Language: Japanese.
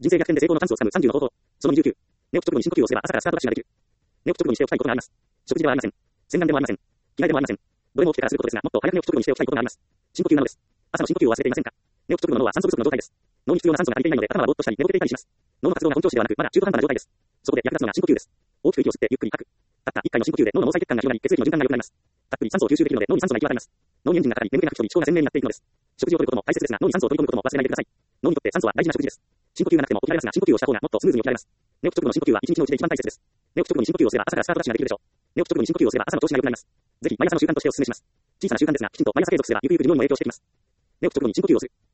人生逆転で成功のチャンスをつかむ30の方法。その29。寝起き直後に深呼吸をすれば朝からスタートダッシュができる。寝起き直後にしておきたいことがあります。食事ではありません。洗顔でもありません。着替えでもありません。どれも起きてからすることですが、もっと早く寝起き直後にしておきたいことがあります。深呼吸なのです。朝の深呼吸を忘れていませんか？寝起き直後の脳は酸素不足の状態です。脳に必要な酸素が足りていないので、頭はぼーっとしたり、寝ぼけていたりします。脳の活動が本調子ではなく、まだ中途半端な状態です。そこで役立つのが深呼吸です。大きく息を吸ってゆっくり吐く。たった1回の深呼吸で脳の毛細血管が広がり、血液の循環が良くなります。たっぷり酸素を吸収できるので脳に酸素が行き渡ります。脳にエンジンがかかり、眠気なく人に思考が鮮明になっていくのです。食事をとることも大切ですが、脳に酸素を取り込むことも忘れないでください。脳にとって酸素は大事な食事です。深呼吸がなくても起きられますが、深呼吸をした方がもっとスムーズに起きられます。寝起き直後の深呼吸は1日のうちで一番大切です。寝起き直後に深呼吸をすれば朝からスタートダッシュができるでしょう。寝起き直後に深呼吸をすれば朝の調子が良くなります。ぜひ毎朝の習慣としてお勧めします。小さな習慣ですが、きちんと毎朝継続すればゆくゆく寿命にも影響してきます。寝起き直後に深呼吸をする。